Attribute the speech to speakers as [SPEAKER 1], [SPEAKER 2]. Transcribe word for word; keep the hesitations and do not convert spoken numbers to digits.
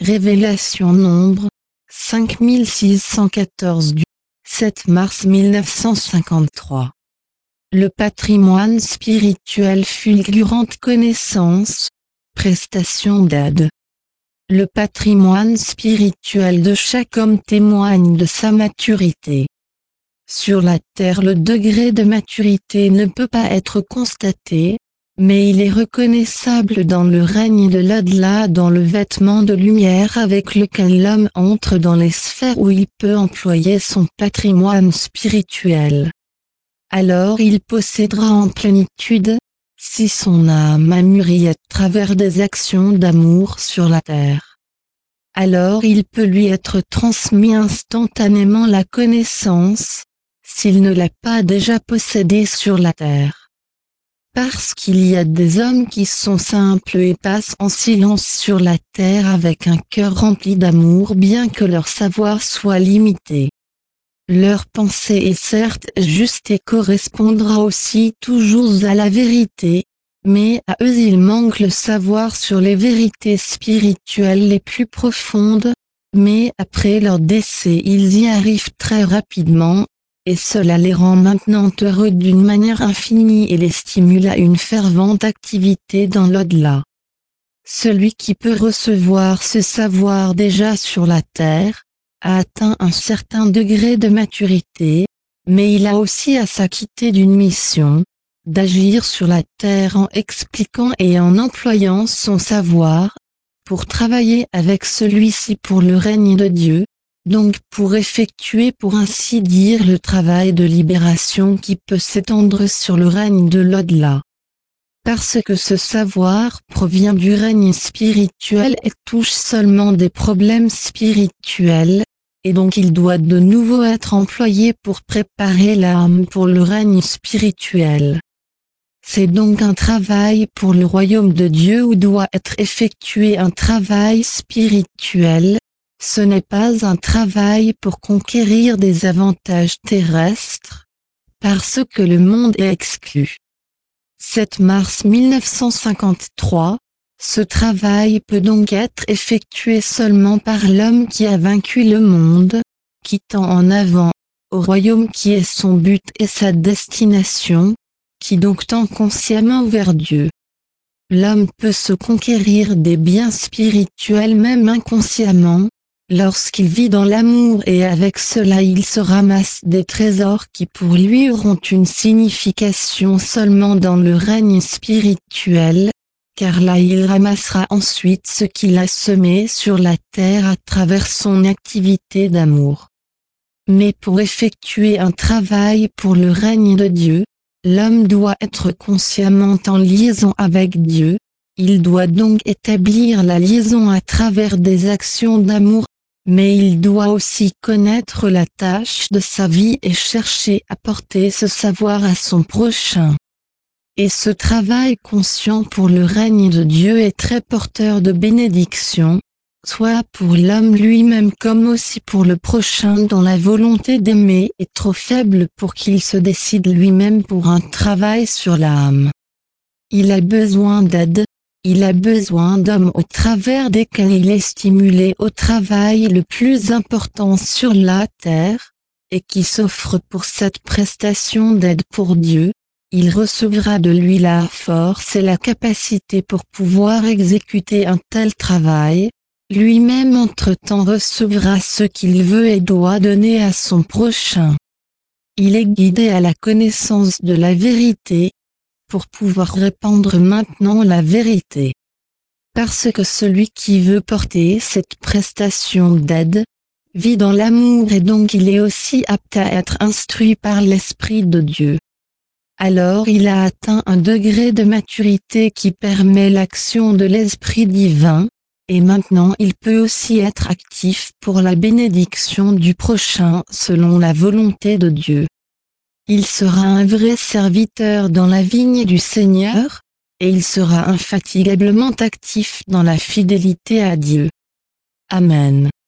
[SPEAKER 1] Révélation Nombre, cinq mille six cent quatorze du sept mars mille neuf cent cinquante-trois. Le patrimoine spirituel fulgurante connaissance, prestation d'aide. Le patrimoine spirituel de chaque homme témoigne de sa maturité. Sur la terre, le degré de maturité ne peut pas être constaté, mais il est reconnaissable dans le règne de l'au-delà, dans le vêtement de lumière avec lequel l'homme entre dans les sphères où il peut employer son patrimoine spirituel. Alors il possédera en plénitude, si son âme a mûri à travers des actions d'amour sur la terre. Alors il peut lui être transmis instantanément la connaissance, s'il ne l'a pas déjà possédée sur la terre. Parce qu'il y a des hommes qui sont simples et passent en silence sur la terre avec un cœur rempli d'amour bien que leur savoir soit limité. Leur pensée est certes juste et correspondra aussi toujours à la vérité, mais à eux il manque le savoir sur les vérités spirituelles les plus profondes, mais après leur décès ils y arrivent très rapidement, et cela les rend maintenant heureux d'une manière infinie et les stimule à une fervente activité dans l'au-delà. Celui qui peut recevoir ce savoir déjà sur la terre, a atteint un certain degré de maturité, mais il a aussi à s'acquitter d'une mission, d'agir sur la terre en expliquant et en employant son savoir, pour travailler avec celui-ci pour le règne de Dieu, donc pour effectuer pour ainsi dire le travail de libération qui peut s'étendre sur le règne de l'au-delà. Parce que ce savoir provient du règne spirituel et touche seulement des problèmes spirituels, et donc il doit de nouveau être employé pour préparer l'âme pour le règne spirituel. C'est donc un travail pour le royaume de Dieu où doit être effectué un travail spirituel, ce n'est pas un travail pour conquérir des avantages terrestres, parce que le monde est exclu. sept mars mille neuf cent cinquante-trois, ce travail peut donc être effectué seulement par l'homme qui a vaincu le monde, qui tend en avant, au royaume qui est son but et sa destination, qui donc tend consciemment vers Dieu. L'homme peut se conquérir des biens spirituels même inconsciemment, lorsqu'il vit dans l'amour et avec cela il se ramasse des trésors qui pour lui auront une signification seulement dans le règne spirituel, car là il ramassera ensuite ce qu'il a semé sur la terre à travers son activité d'amour. Mais pour effectuer un travail pour le règne de Dieu, l'homme doit être consciemment en liaison avec Dieu, il doit donc établir la liaison à travers des actions d'amour, mais il doit aussi connaître la tâche de sa vie et chercher à porter ce savoir à son prochain. Et ce travail conscient pour le règne de Dieu est très porteur de bénédiction, soit pour l'homme lui-même comme aussi pour le prochain dont la volonté d'aimer est trop faible pour qu'il se décide lui-même pour un travail sur l'âme. Il a besoin d'aide, il a besoin d'hommes au travers desquels il est stimulé au travail le plus important sur la terre, et qui s'offre pour cette prestation d'aide pour Dieu. Il recevra de lui la force et la capacité pour pouvoir exécuter un tel travail, lui-même entre-temps recevra ce qu'il veut et doit donner à son prochain. Il est guidé à la connaissance de la vérité, pour pouvoir répandre maintenant la vérité. Parce que celui qui veut porter cette prestation d'aide, vit dans l'amour et donc il est aussi apte à être instruit par l'Esprit de Dieu. Alors il a atteint un degré de maturité qui permet l'action de l'Esprit divin, et maintenant il peut aussi être actif pour la bénédiction du prochain selon la volonté de Dieu. Il sera un vrai serviteur dans la vigne du Seigneur, et il sera infatigablement actif dans la fidélité à Dieu. Amen.